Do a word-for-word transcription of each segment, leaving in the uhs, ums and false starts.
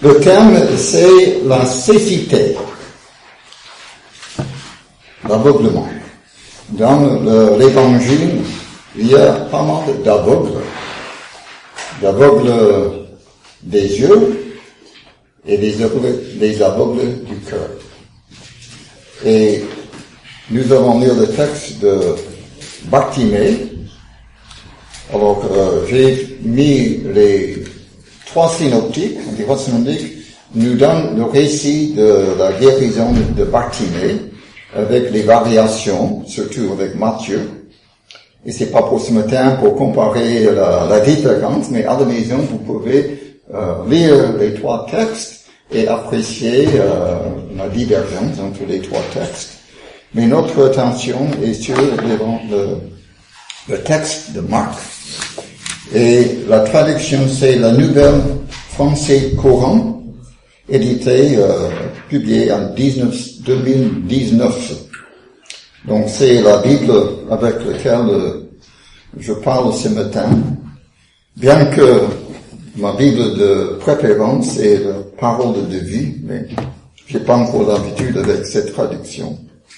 Le thème, c'est la cécité, l'aveuglement. Dans le, l'évangile, il y a pas mal d'aveugles, d'aveugles des yeux et des aveugles, des aveugles du cœur. Et nous allons lire le texte de Bartimée. Alors, euh, j'ai mis les trois synoptiques. Les trois synoptiques nous donnent le récit de la guérison de Bartimée, avec les variations, surtout avec Matthieu. Et c'est pas pour ce matin pour comparer la, la différence, mais à la maison, vous pouvez euh, lire les trois textes et apprécier euh, la divergence entre les trois textes. Mais notre attention est sur le, le, le texte de Marc. Et la traduction, c'est la Nouvelle Français Courant, édité, euh, publié en deux mille dix-neuf. Donc c'est la Bible avec laquelle euh, je parle ce matin, bien que ma Bible de préférence est la Parole de vie, mais j'ai pas encore l'habitude avec cette traduction.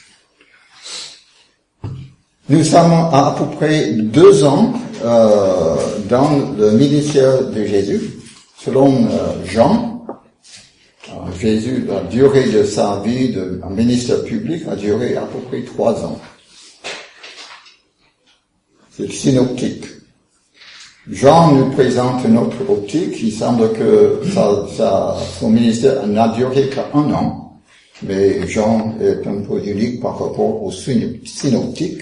Nous sommes à à peu près deux ans euh, dans le ministère de Jésus. Selon euh, Jean, euh, Jésus, la durée de sa vie de un ministère public a duré à peu près trois ans. C'est synoptique. Jean nous présente une autre optique. Il semble que ça, ça, son ministère n'a duré qu'un an, mais Jean est un peu unique par rapport aux synoptiques.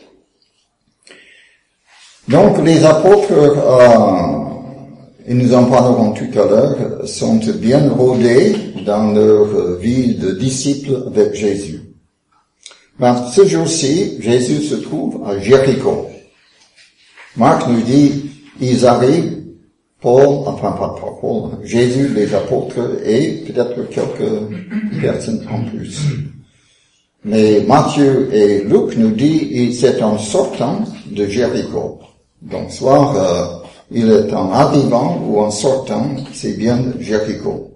Donc, les apôtres, euh, et nous en parlerons tout à l'heure, sont bien rodés dans leur vie de disciples avec Jésus. Mais ce jour-ci, Jésus se trouve à Jéricho. Marc nous dit, ils arrivent, Paul, enfin pas Paul, Jésus, les apôtres et peut-être quelques personnes en plus. Mais Matthieu et Luc nous disent, c'est en sortant de Jéricho. Donc, soit euh, il est en arrivant ou en sortant, c'est bien Jéricho.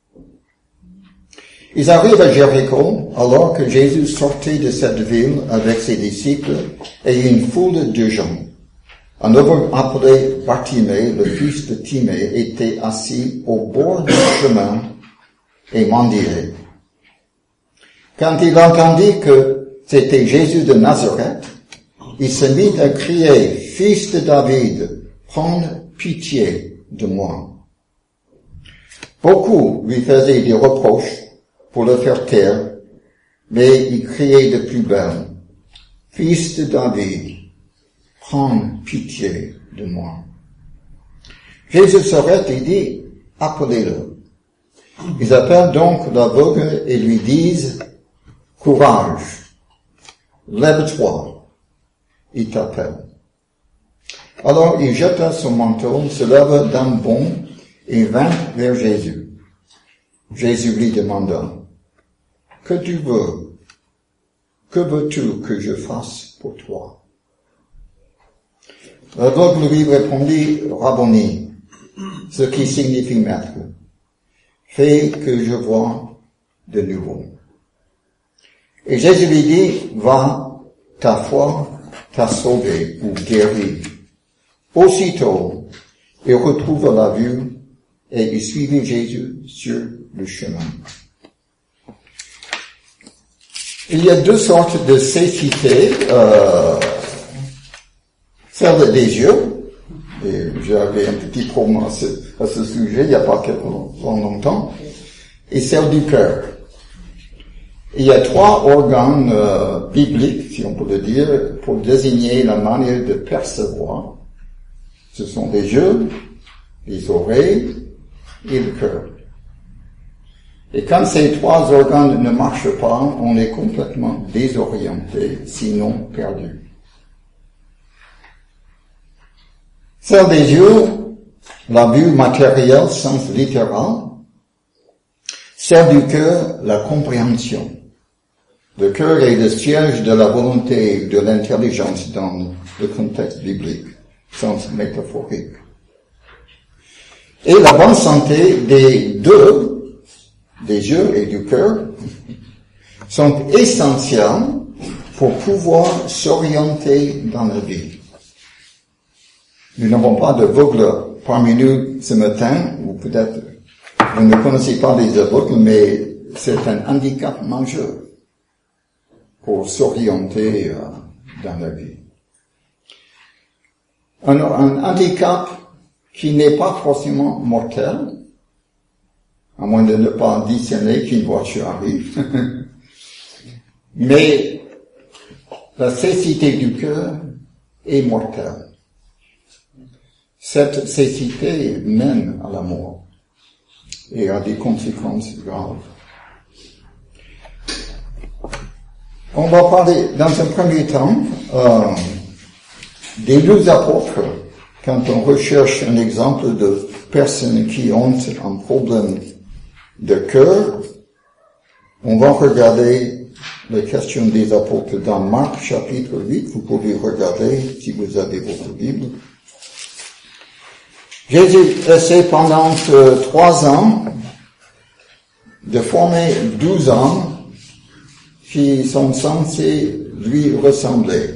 Ils arrivent à Jéricho alors que Jésus sortait de cette ville avec ses disciples et une foule de gens. Un homme appelé Bartimée, le fils de Timée, était assis au bord du chemin et mendiait. Quand il entendit que c'était Jésus de Nazareth, il se mit à crier, « Fils de David, prends pitié de moi. » Beaucoup lui faisaient des reproches pour le faire taire, mais il criait de plus belle, « Fils de David, prends pitié de moi. » Jésus s'arrête et dit, « Appelez-le. » Ils appellent donc l'aveugle et lui disent, « Courage, lève-toi. » Il t'appelle. Alors il jeta son manteau, se leva d'un bond et vint vers Jésus. Jésus lui demanda, « Que tu veux? Que veux-tu que je fasse pour toi? » L'aveugle lui répondit, « Rabboni », ce qui signifie maître, « fais que je vois de nouveau. » Et Jésus lui dit, « Va, ta foi t'a sauvé ou guéri. » Aussitôt, il retrouva la vue et il suivit Jésus sur le chemin. Il y a deux sortes de cécité, euh, celle des yeux, et j'avais un petit problème à ce, à ce sujet il n'y a pas quelque longtemps, et celle du cœur. Il y a trois organes euh, bibliques, si on peut le dire, pour désigner la manière de percevoir. Ce sont les yeux, les oreilles et le cœur. Et quand ces trois organes ne marchent pas, on est complètement désorienté, sinon perdu. Celle des yeux, la vue matérielle, sens littéral. Celle du cœur, la compréhension. Le cœur est le siège de la volonté et de l'intelligence dans le contexte biblique, sens métaphorique. Et la bonne santé des deux, des yeux et du cœur, sont essentiels pour pouvoir s'orienter dans la vie. Nous n'avons pas d'aveugles parmi nous ce matin, ou peut-être vous ne connaissez pas les aveugles, mais c'est un handicap majeur pour s'orienter euh, dans la vie. Un, un handicap qui n'est pas forcément mortel, à moins de ne pas discerner qu'une voiture arrive, mais la cécité du cœur est mortelle. Cette cécité mène à la mort et a des conséquences graves. On va parler dans un premier temps euh, des douze apôtres. Quand on recherche un exemple de personnes qui ont un problème de cœur, on va regarder la question des apôtres dans Marc chapitre huit. Vous pouvez regarder si vous avez votre Bible. Jésus essaie pendant euh, trois ans de former douze hommes qui sont censés lui ressembler.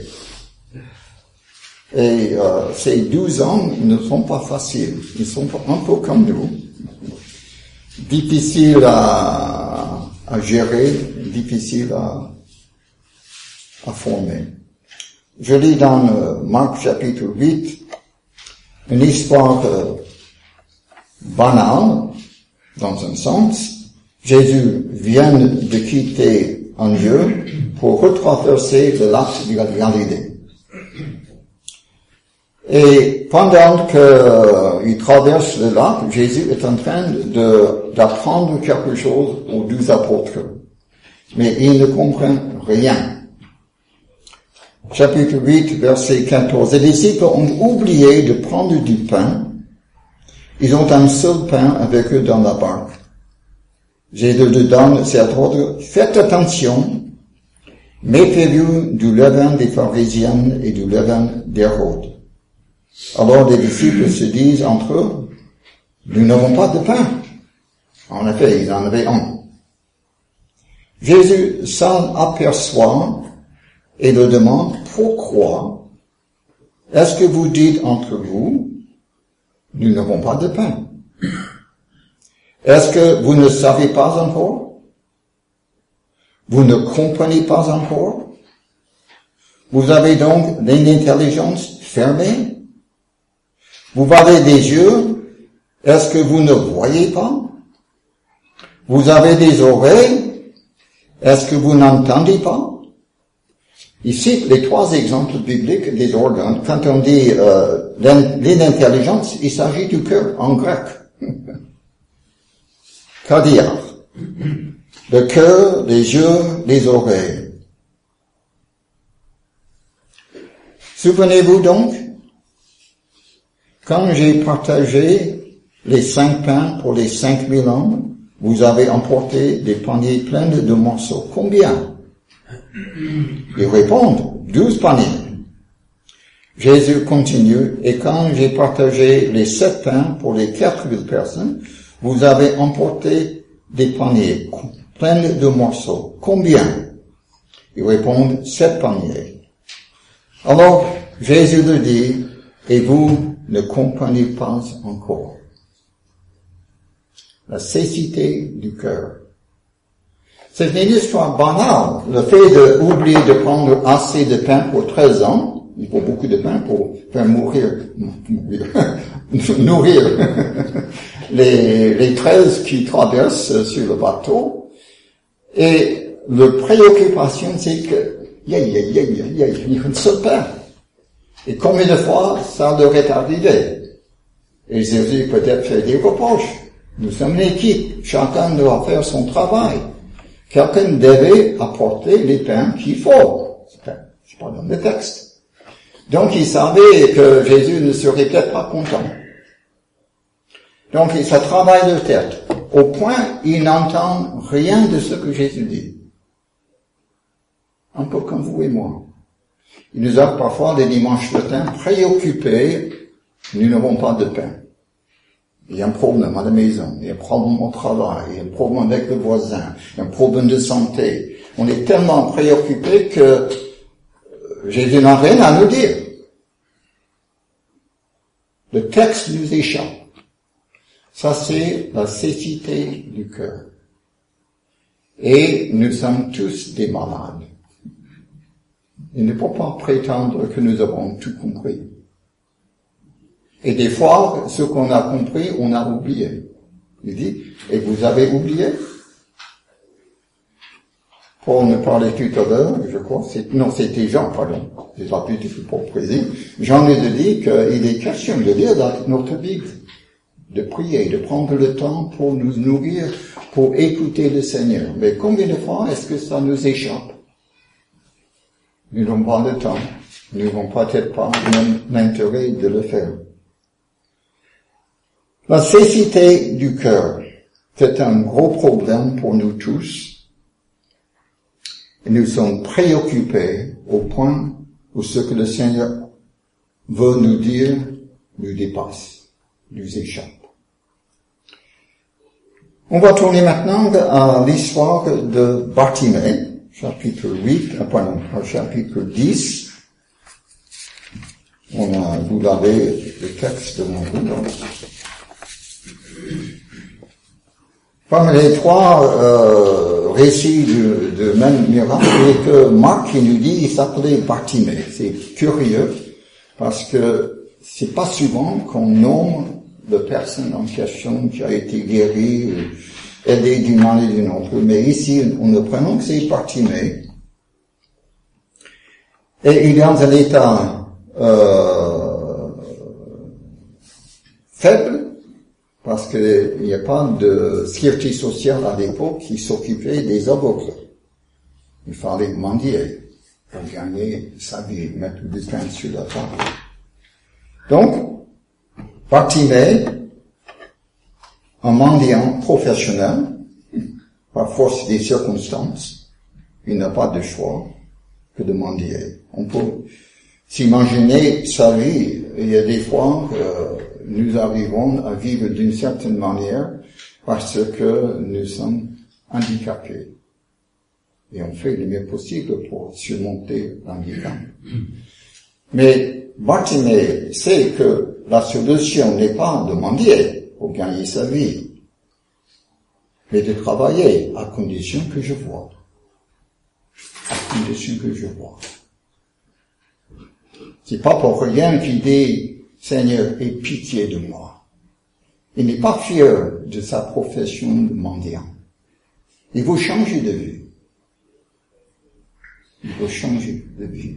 Et euh, ces douze ans ne sont pas faciles. Ils sont un peu comme nous. Difficiles à, à gérer, difficiles à, à former. Je lis dans euh, Marc chapitre huit une histoire euh, banale, dans un sens. Jésus vient de quitter un lieu pour retraverser le lac de la Galilée. Et pendant qu'il euh, traverse le lac, Jésus est en train de, d'apprendre quelque chose aux douze apôtres. Mais ils ne comprennent rien. Chapitre huit, verset quatorze. Les disciples ont oublié de prendre du pain. Ils ont un seul pain avec eux dans la barque. Jésus leur donne cet ordre. Faites attention. Méfiez-vous du levain des pharisiens et du levain d'Hérode. Alors les disciples se disent entre eux, nous n'avons pas de pain. En effet, ils en avaient un. Jésus s'en aperçoit et leur demande, pourquoi est-ce que vous dites entre vous, nous n'avons pas de pain? Est-ce que vous ne savez pas encore? Vous ne comprenez pas encore? Vous avez donc l'intelligence fermée? Vous avez des yeux? Est-ce que vous ne voyez pas? Vous avez des oreilles? Est-ce que vous n'entendez pas? Il cite les trois exemples bibliques des organes. Quand on dit euh, l'intelligence, il s'agit du cœur en grec. Cardia. Le cœur, les yeux, les oreilles. Souvenez-vous donc, quand j'ai partagé les cinq pains pour les cinq mille hommes, vous avez emporté des paniers pleins de morceaux. Combien? Ils répondent, douze paniers. Jésus continue, et quand j'ai partagé les sept pains pour les quatre mille personnes, vous avez emporté des paniers pleins de morceaux. Combien? Ils répondent, sept paniers. Alors, Jésus leur dit, et vous ne comprenez pas encore. La cécité du cœur. C'est une histoire banale. Le fait d'oublier de prendre assez de pain pour treize ans, il faut beaucoup de pain pour faire mourir, mourir nourrir les, les treize qui traversent sur le bateau. Et la préoccupation, c'est que, il y a, il y a, il y a, il y a, il y a un seul pain. Et combien de fois ça leur est arrivé? Et Jésus peut-être fait des reproches. Nous sommes une équipe. Chacun doit faire son travail. Quelqu'un devait apporter les pains qu'il faut. C'est pas dans le texte. Donc il savait que Jésus ne serait peut-être pas content. Donc ça travaille de tête. Au point, il n'entend rien de ce que Jésus dit. Un peu comme vous et moi. Il nous a parfois les dimanches matins préoccupés, nous n'avons pas de pain. Il y a un problème à la maison, il y a un problème au travail, il y a un problème avec le voisin, il y a un problème de santé. On est tellement préoccupé que Jésus n'a rien à nous dire. Le texte nous échappe. Ça, c'est la cécité du cœur. Et nous sommes tous des malades. Il ne faut pas prétendre que nous avons tout compris. Et des fois, ce qu'on a compris, on a oublié. Il dit, et vous avez oublié? Paul me parlait tout à l'heure, je crois, c'est, non, c'était Jean, pardon. J'ai pas pu dire pour préciser. Jean nous a dit qu'il est question de lire notre Bible, de prier, de prendre le temps pour nous nourrir, pour écouter le Seigneur. Mais combien de fois est-ce que ça nous échappe? Nous n'avons pas le temps. Nous n'avons peut-être pas l'intérêt de le faire. La cécité du cœur, c'est un gros problème pour nous tous. Et nous sommes préoccupés au point où ce que le Seigneur veut nous dire nous dépasse, nous échappe. On va tourner maintenant à l'histoire de Bartimée, chapitre huit, pardon, chapitre dix. On a, vous l'avez, le texte devant vous. Parmi les trois euh, récits de, de même miracle, et que Marc qui nous dit il s'appelait Bartimée. C'est curieux parce que c'est pas souvent qu'on nomme la personne en question qui a été guérie, aidée d'une manière ou d'une autre. Mais ici, on le prénom que c'est Bartimée. Et il est dans un état euh, faible, parce qu'il n'y a pas de sécurité sociale à l'époque qui s'occupait des aveugles. Il fallait mendier pour gagner sa vie, mettre du pain sur la table. Donc, Bartimée, un mendiant professionnel, par force des circonstances, il n'a pas de choix que de mendier. On peut s'imaginer sa vie. Il y a des fois que nous arrivons à vivre d'une certaine manière parce que nous sommes handicapés. Et on fait le mieux possible pour surmonter l'handicap. Mais Bartimée sait que la solution n'est pas de mendier pour gagner sa vie, mais de travailler à condition que je vois. À condition que je vois. C'est pas pour rien qu'il dit, Seigneur, aie pitié de moi. Il n'est pas fier de sa profession de mendiant. Il veut changer de vie. Il veut changer de vie.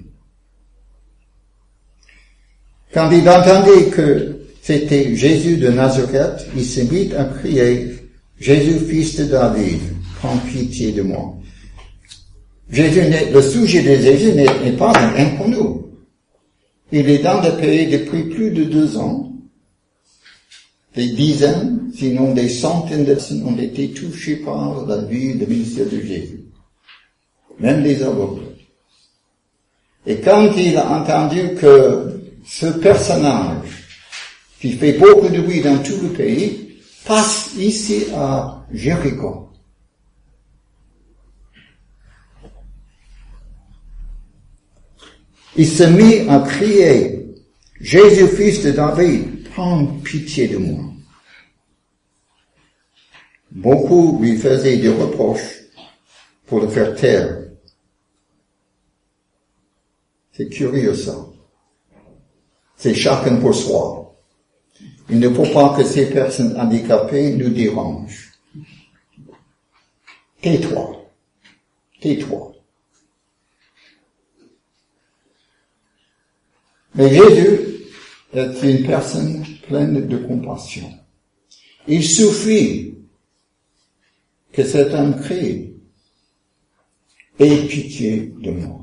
Quand il entendait que c'était Jésus de Nazareth, il se mit à crier, Jésus, fils de David, prends pitié de moi. Jésus n'est, le sujet de Jésus n'est, n'est pas un inconnu. Il est dans le pays depuis plus de deux ans. Des dizaines, sinon des centaines de personnes ont été touchées par la vie, le ministère de Jésus. Même les aveugles. Et quand il a entendu que ce personnage, qui fait beaucoup de bruit dans tout le pays, passe ici à Jéricho. Il se mit à crier, Jésus, fils de David, prends pitié de moi. Beaucoup lui faisaient des reproches pour le faire taire. C'est curieux ça. C'est chacun pour soi. Il ne faut pas que ces personnes handicapées nous dérangent. Tais-toi. Tais-toi. Mais Jésus est une personne pleine de compassion. Il suffit que cet homme crie, aie pitié de moi.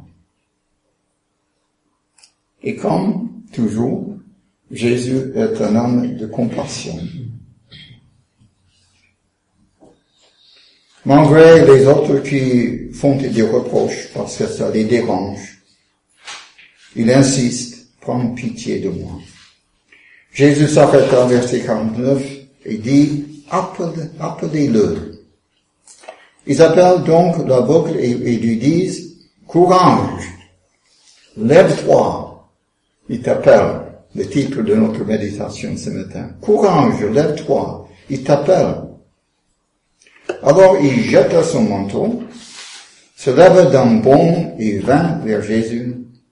Et comme toujours, Jésus est un homme de compassion. Malgré les autres qui font des reproches parce que ça les dérange, il insiste, prends pitié de moi. Jésus s'arrête à verset quarante-neuf et dit, appelez, appelez-le. Ils appellent donc l'aveugle et, et lui disent, courage, lève-toi. Il t'appelle, le titre de notre méditation ce matin. Courage, lève-toi, il t'appelle. Alors il jeta son manteau, se leva d'un bond et vint vers Jésus.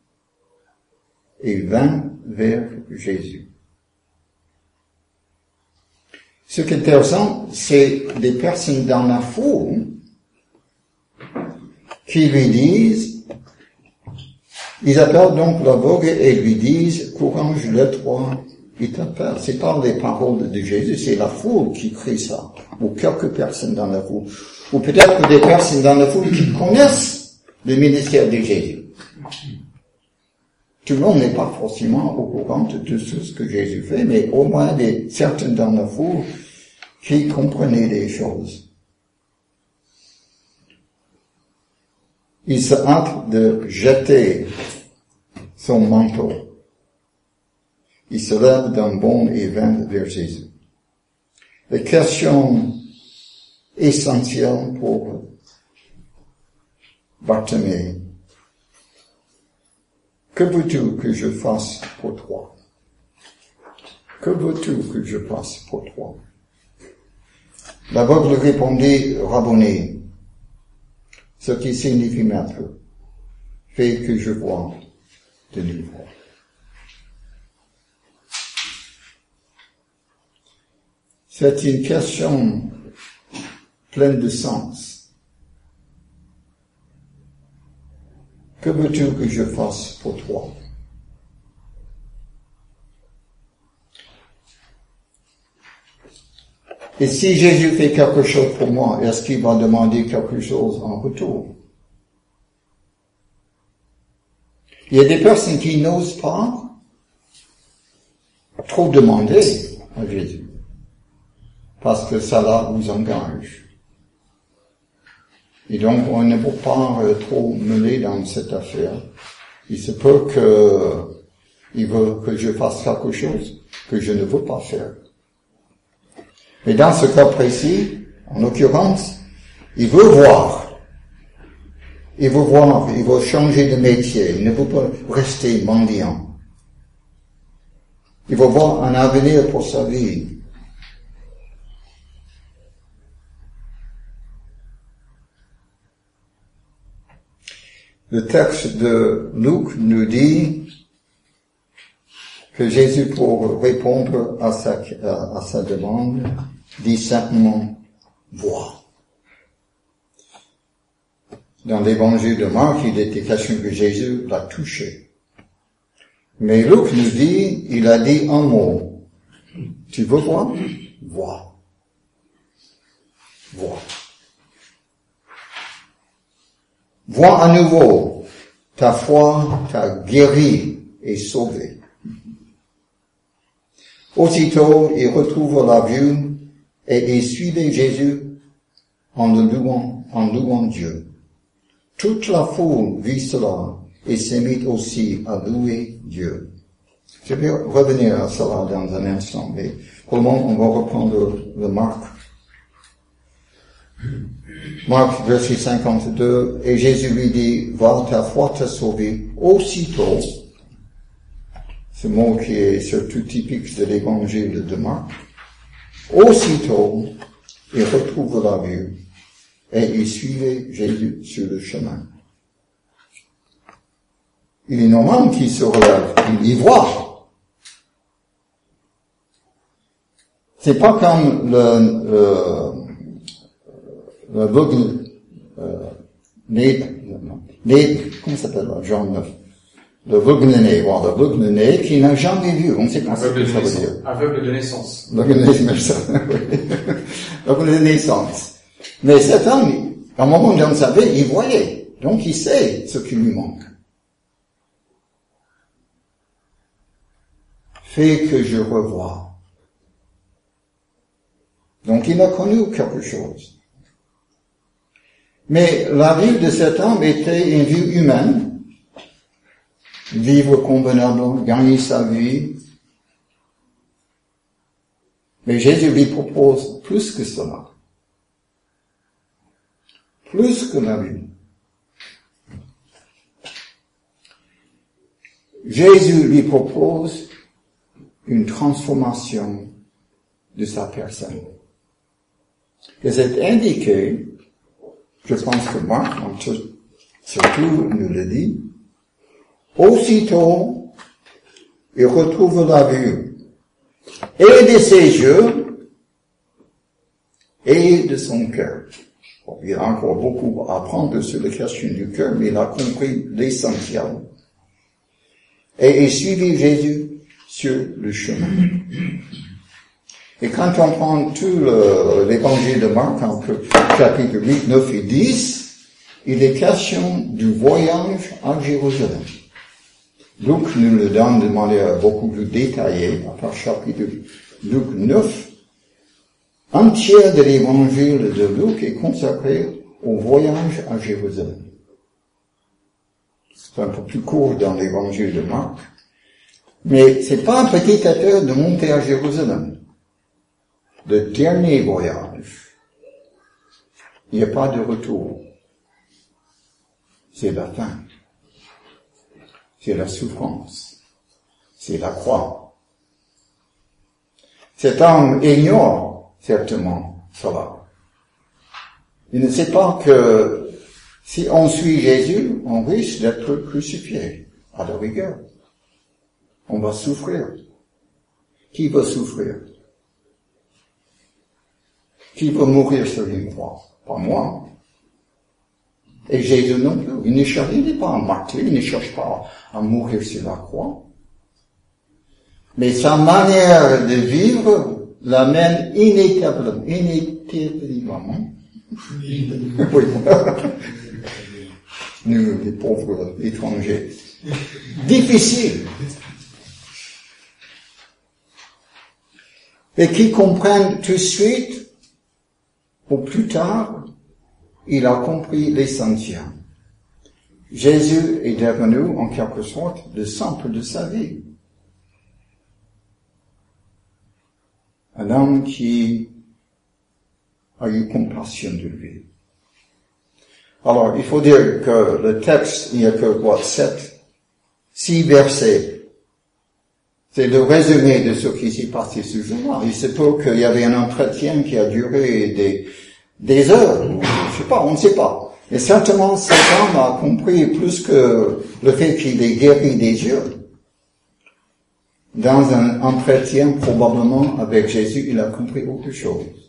Et vint vers Jésus. Ce qui est intéressant, c'est des personnes dans la foule qui lui disent, ils appellent donc l'aveugle et lui disent, courage, lève-toi, il t'appelle. C'est pas les paroles de Jésus, c'est la foule qui crie ça, ou quelques personnes dans la foule, ou peut-être des personnes dans la foule qui connaissent le ministère de Jésus. Tout le monde n'est pas forcément au courant de tout ce que Jésus fait, mais au moins des, certains dans la foule qui comprenaient des choses. Il se hâte de jeter son manteau. Il se lève d'un bond et vint vers Jésus. La question essentielle pour Bartimée, que veux-tu que je fasse pour toi? Que veux-tu que je fasse pour toi? L'aveugle répondit, Rabboni, ce qui signifie maître, fais que je vois de nouveau. C'est une question pleine de sens. Que veux-tu que je fasse pour toi? Et si Jésus fait quelque chose pour moi, est-ce qu'il va demander quelque chose en retour? Il y a des personnes qui n'osent pas trop demander à Jésus, parce que ça vous engage. Et donc, on ne peut pas euh, trop mêler dans cette affaire. Il se peut que il veut que je fasse quelque chose que je ne veux pas faire. Mais dans ce cas précis, en l'occurrence, il veut voir. Il veut voir, il veut changer de métier. Il ne veut pas rester mendiant. Il veut voir un avenir pour sa vie. Le texte de Luc nous dit que Jésus, pour répondre à sa, à, à sa demande, dit simplement « vois ». Dans l'évangile de Marc, il était question que Jésus l'a touché. Mais Luc nous dit, il a dit un mot. Tu veux voir? Vois. Vois. Vois à nouveau, ta foi t'a guéri et sauvé. Aussitôt, il retrouve la vue et il suivait Jésus en le louant, en louant Dieu. Toute la foule vit cela et s'est mise aussi à louer Dieu. Je vais revenir à cela dans un instant, mais pour le moment, on va reprendre le Marc. Marc, verset cinquante-deux, et Jésus lui dit, va, ta foi t'a sauvé. Aussitôt, ce mot qui est surtout typique de l'évangile de Marc, aussitôt, il retrouve la vue et il suivait Jésus sur le chemin. Il est normal qu'il se relève, il y voit. C'est pas comme le, le l'aveugle, euh, né, né, comment s'appelle là, Jean neuf, l'aveugle-né, voilà, l'aveugle-né qui n'a jamais vu, on sait pas ce que ça veut dire. Aveugle de naissance. Aveugle de naissance, oui. Aveugle de naissance. Mais cet homme, à un moment dans sa vie, il voyait, donc il sait ce qui lui manque. Fais que je revoie. Donc il a connu quelque chose. Mais la vie de cet homme était une vie humaine. Vivre convenablement, gagner sa vie. Mais Jésus lui propose plus que cela. Plus que la vue. Jésus lui propose une transformation de sa personne. Et c'est indiqué, je pense que Marc, surtout, nous le dit, aussitôt, il retrouve la vue, et de ses yeux, et de son cœur. Bon, il y a encore beaucoup à apprendre sur la question du cœur, mais il a compris l'essentiel. Et il suivit Jésus sur le chemin. Et quand on prend tout le, l'évangile de Marc, en chapitre huit, neuf et dix, il est question du voyage à Jérusalem. Luc nous le donne de manière beaucoup plus détaillée, à part chapitre Luc neuf. Un tiers de l'évangile de Luc est consacré au voyage à Jérusalem. C'est un peu plus court dans l'évangile de Marc. Mais c'est pas un petit affaire de monter à Jérusalem. Le dernier voyage, il n'y a pas de retour. C'est la fin. C'est la souffrance. C'est la croix. Cet homme ignore certainement cela. Il ne sait pas que si on suit Jésus, on risque d'être crucifié, à la rigueur. On va souffrir. Qui va souffrir? Qui va mourir sur une croix? Pas moi. Et Jésus non plus. Il ne cherche, il n'est pas un martyr, il ne cherche pas à mourir sur la croix. Mais sa manière de vivre l'amène inévitablement, inévitablement. Oui. Nous, les pauvres étrangers. Difficile. Et qui comprennent tout de suite, ou plus tard, il a compris l'essentiel. Jésus est devenu, en quelque sorte, le centre de sa vie. Un homme qui a eu compassion de lui. Alors, il faut dire que le texte, il n'y a que, quoi, sept, six versets. C'est le résumé de ce qui s'est passé ce jour-là. Il se peut qu'il y avait un entretien qui a duré des, des heures. Je sais pas, on ne sait pas. Et certainement, cet homme a compris plus que le fait qu'il ait guéri des yeux. Dans un entretien, probablement, avec Jésus, il a compris autre chose.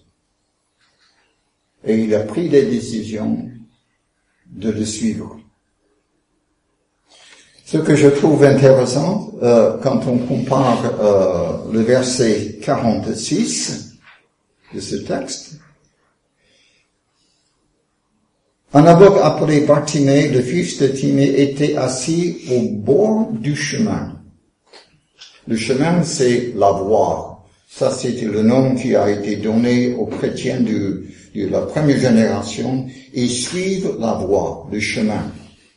Et il a pris des décisions de le suivre. Ce que je trouve intéressant, euh, quand on compare euh, le verset quarante-six de ce texte, un aveugle appelé Bartimée, le fils de Timée, était assis au bord du chemin. Le chemin, c'est la voie. Ça, c'était le nom qui a été donné aux chrétiens de, de la première génération. Ils suivent la voie, le chemin.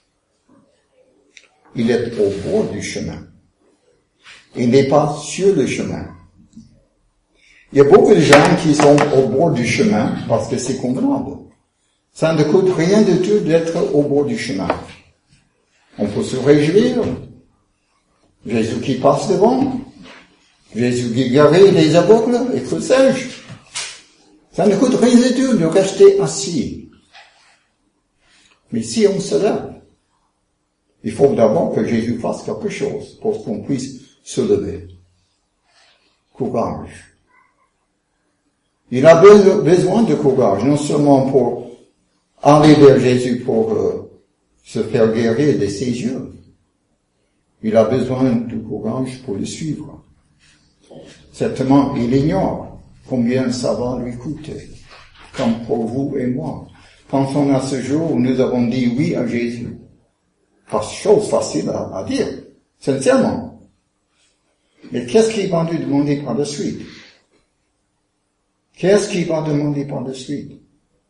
Il est au bord du chemin. Il n'est pas sur le chemin. Il y a beaucoup de gens qui sont au bord du chemin parce que c'est convenable. Ça ne coûte rien du tout d'être au bord du chemin. On peut se réjouir. Jésus qui passe devant. Jésus qui guérit les aveugles, et que sais-je. Ça ne coûte rien du tout de rester assis. Mais si on se lève, il faut d'abord que Jésus fasse quelque chose pour qu'on puisse se lever. Courage. Il a besoin de courage, non seulement pour aller vers Jésus pour euh, se faire guérir de ses yeux. Il a besoin de courage pour le suivre. Certainement, il ignore combien ça va lui coûter, comme pour vous et moi. Pensons à ce jour où nous avons dit oui à Jésus. Pas chose facile à, à dire, sincèrement. Mais qu'est-ce qu'il va nous demander par la suite? Qu'est-ce qu'il va demander par la suite?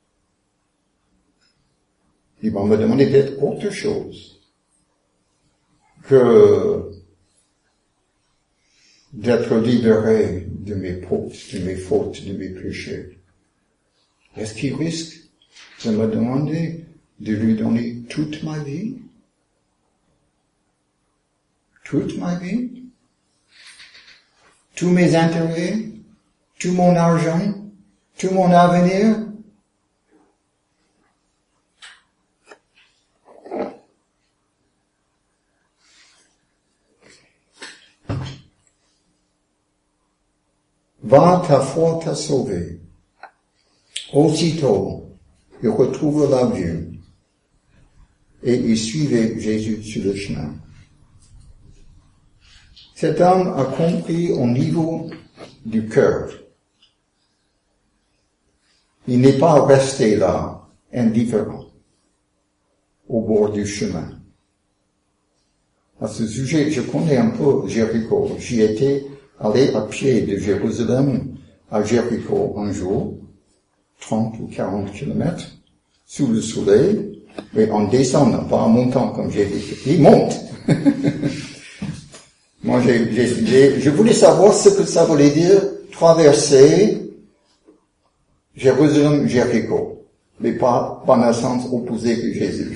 Il va me demander d'être autre chose que d'être libéré de mes fautes, de mes fautes, de mes péchés. Est-ce qu'il risque de me demander de lui donner toute ma vie? Toute ma vie? Tous mes intérêts? Tout mon argent? Tout mon avenir? Va, ta foi t'a sauvé. Aussitôt, il retrouve la vue et il suivait Jésus sur le chemin. Cet homme a compris au niveau du cœur. Il n'est pas resté là, indifférent, au bord du chemin. À ce sujet, je connais un peu Jéricho. J'y étais allé à pied de Jérusalem à Jéricho un jour, trente ou quarante kilomètres, sous le soleil, et en descendant, pas en montant comme j'ai dit. Il monte. Moi, j'ai, j'ai, j'ai, je voulais savoir ce que ça voulait dire traverser Jérusalem, Jéricho, mais pas, pas dans le sens opposé que Jésus.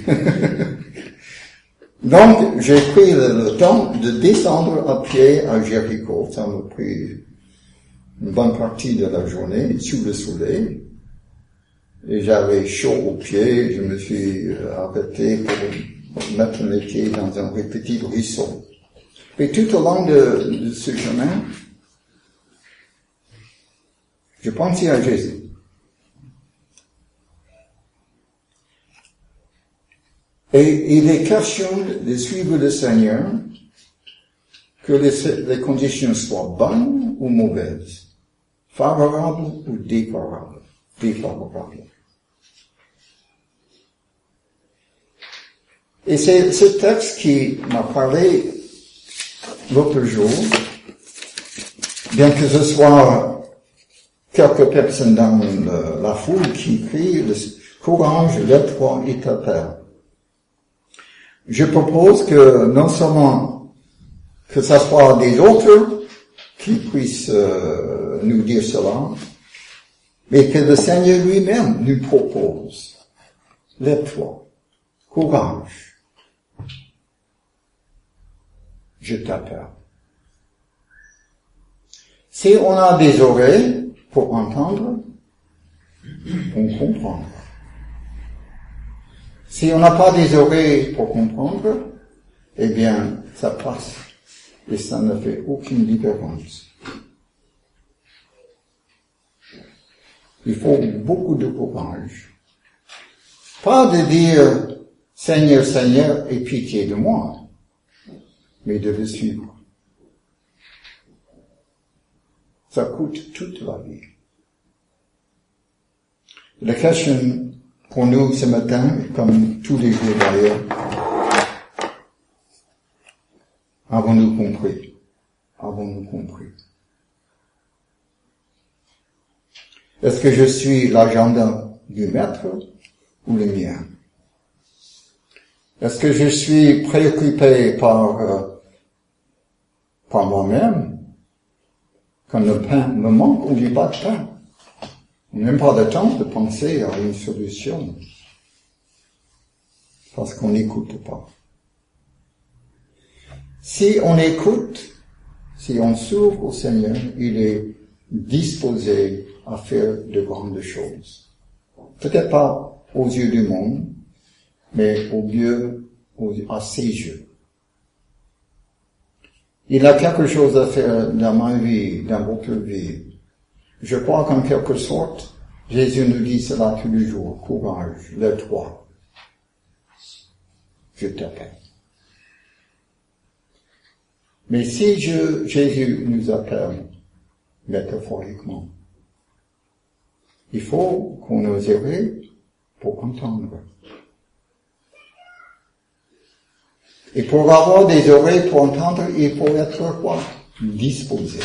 Donc, j'ai pris le, le temps de descendre à pied à Jéricho. Ça m'a pris une bonne partie de la journée, sous le soleil. Et j'avais chaud aux pieds, je me suis arrêté pour mettre mes pieds dans un petit ruisseau. Et tout au long de, de ce chemin, je pensais à Jésus. Et il est question de suivre le Seigneur, que les, les conditions soient bonnes ou mauvaises, favorables ou défavorables. défavorables. Et c'est ce texte qui m'a parlé l'autre jour, bien que ce soit quelques personnes dans le, la foule qui crient le courage, lève-toi et t'appelle. Je propose que non seulement que ce soit des autres qui puissent euh, nous dire cela, mais que le Seigneur lui-même nous propose. Lève-toi, courage. Je t'appelle. Si on a des oreilles pour entendre, on comprend. Si on n'a pas des oreilles pour comprendre, eh bien, ça passe. Et ça ne fait aucune différence. Il faut beaucoup de courage. Pas de dire, Seigneur, Seigneur, aie pitié de moi, mais de le suivre. Ça coûte toute la vie. La question pour nous ce matin, comme tous les jours d'ailleurs, avons-nous compris? Avons-nous compris? Est-ce que je suis l'agenda du maître ou le mien? Est-ce que je suis préoccupé par, euh, par moi-même? Quand le pain me manque ou j'ai pas de pain? On n'a même pas le temps de penser à une solution. Parce qu'on n'écoute pas. Si on écoute, si on s'ouvre au Seigneur, il est disposé à faire de grandes choses. Peut-être pas aux yeux du monde, mais aux yeux, à ses yeux. Il a quelque chose à faire dans ma vie, dans votre vie. Je crois qu'en quelque sorte, Jésus nous dit cela tous les jours. Courage, lève-toi. Je t'appelle. Mais si je, Jésus nous appelle, métaphoriquement, il faut qu'on ait des oreilles pour entendre. Et pour avoir des oreilles pour entendre, il faut être quoi? Disposé.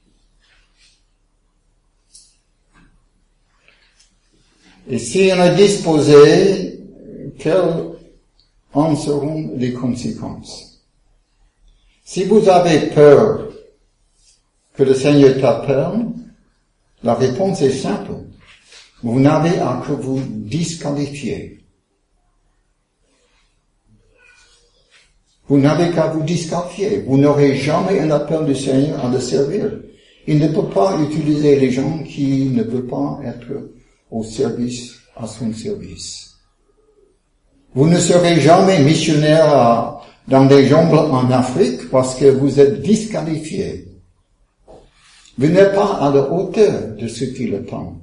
Et si on est disposé, quelles en seront les conséquences? Si vous avez peur que le Seigneur t'appelle, la réponse est simple. Vous n'avez à que vous disqualifier. Vous n'avez qu'à vous disqualifier. Vous n'aurez jamais un appel du Seigneur à le servir. Il ne peut pas utiliser les gens qui ne veulent pas être au service, à son service. Vous ne serez jamais missionnaire à, dans des jungles en Afrique parce que vous êtes disqualifié. Vous n'êtes pas à la hauteur de ce qu'il attend.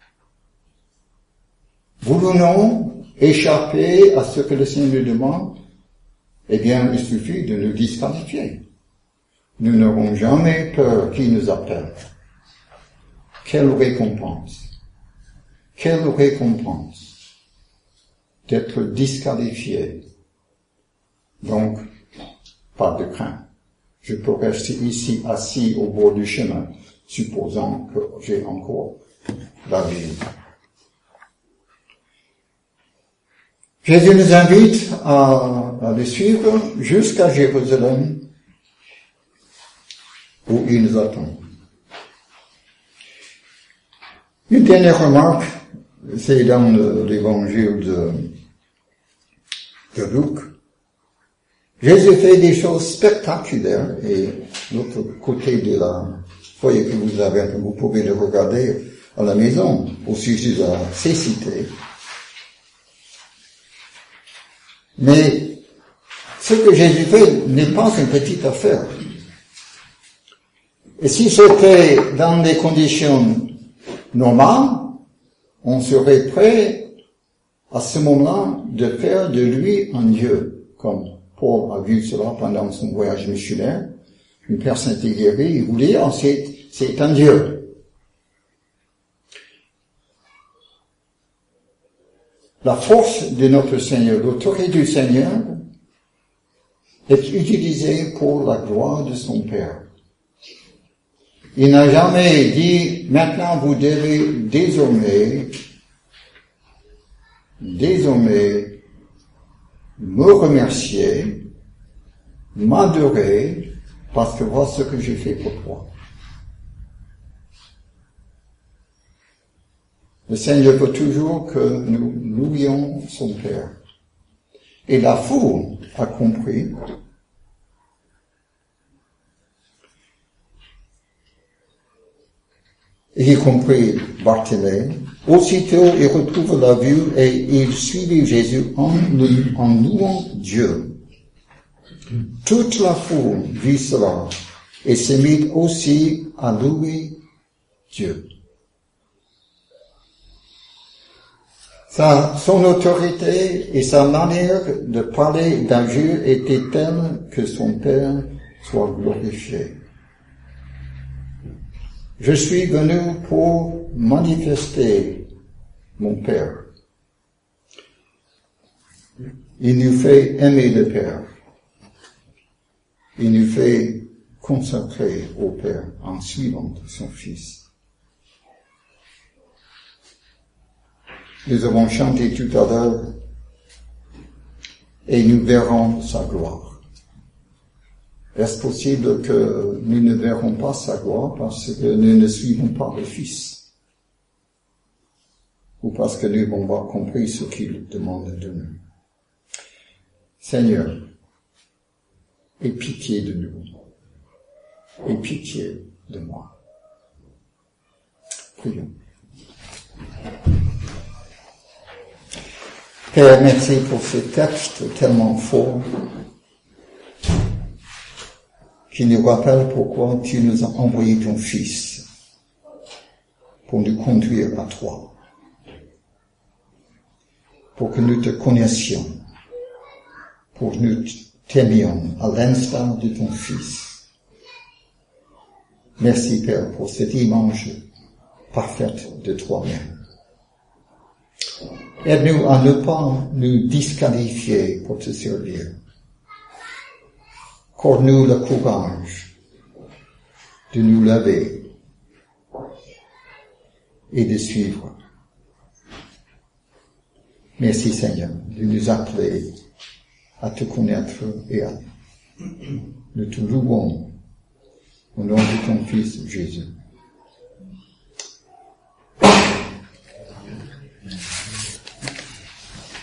Voulons-nous échapper à ce que le Seigneur demande? Eh bien, il suffit de nous disqualifier. Nous n'aurons jamais peur qui nous appelle. Quelle récompense! Quelle récompense d'être disqualifié. Donc, pas de crainte. Je peux rester ici assis au bord du chemin, supposant que j'ai encore la vie. Jésus nous invite à, à le suivre jusqu'à Jérusalem, où il nous attend. Une dernière remarque, c'est dans le, l'évangile de, de Luc. Jésus fait des choses spectaculaires, et l'autre côté de la feuille que vous avez, vous pouvez le regarder à la maison, au sujet de la cécité. Mais ce que Jésus fait n'est pas une petite affaire. Et si c'était dans des conditions normales, on serait prêt à ce moment de faire de lui un Dieu, comme Paul a vu cela pendant son voyage missionnaire. Une personne était guérie, il voulait dire, c'est, c'est un Dieu. La force de notre Seigneur, l'autorité du Seigneur, est utilisée pour la gloire de son Père. Il n'a jamais dit, maintenant vous devez désormais, désormais, me remercier, m'adorer, parce que voilà ce que j'ai fait pour toi. Le Seigneur veut toujours que nous louions son Père. Et la foule a compris. Et y compris Bartimée. Aussitôt, il retrouve la vue et il suivit Jésus en, en louant Dieu. Toute la foule vit cela et se mit aussi à louer Dieu. Sa, son autorité et sa manière de parler, d'agir étaient telles que son Père soit glorifié. Je suis venu pour manifester mon Père. Il nous fait aimer le Père. Il nous fait consacrer au Père en suivant son Fils. Nous avons chanté tout à l'heure et nous verrons sa gloire. Est-ce possible que nous ne verrons pas sa gloire parce que nous ne suivons pas le Fils? Ou parce que nous n'avons pas compris ce qu'il demande de nous? Seigneur, aie pitié de nous. Aie pitié de moi. Prions. Père, merci pour ce texte tellement fort qui nous rappelle pourquoi tu nous as envoyé ton Fils pour nous conduire à toi, pour que nous te connaissions, pour que nous t'aimions à l'instar de ton Fils. Merci Père pour cette image parfaite de toi-même. Aide-nous à ne pas nous disqualifier pour te servir. Accorde-nous le courage de nous lever et de suivre. Merci Seigneur de nous appeler à te connaître et à nous te louons au nom de ton Fils Jésus.